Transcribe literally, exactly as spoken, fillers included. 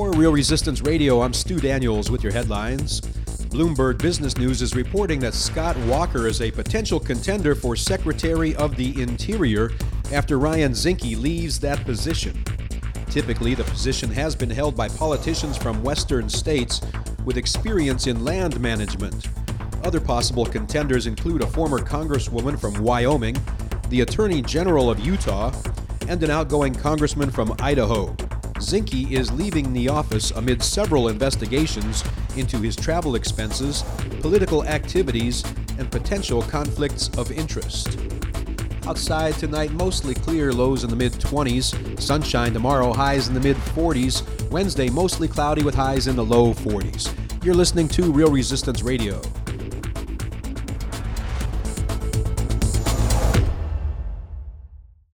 more Real Resistance Radio, I'm Stu Daniels with your headlines. Bloomberg Business News is reporting that Scott Walker is a potential contender for Secretary of the Interior after Ryan Zinke leaves that position. Typically, the position has been held by politicians from western states with experience in land management. Other possible contenders include a former congresswoman from Wyoming, the Attorney General of Utah, and an outgoing congressman from Idaho. Zinke is leaving the office amid several investigations into his travel expenses, political activities, and potential conflicts of interest. Outside tonight, mostly clear, lows in the mid-twenties. Sunshine tomorrow, highs in the mid-forties. Wednesday, mostly cloudy with highs in the low forties. You're listening to Real Resistance Radio.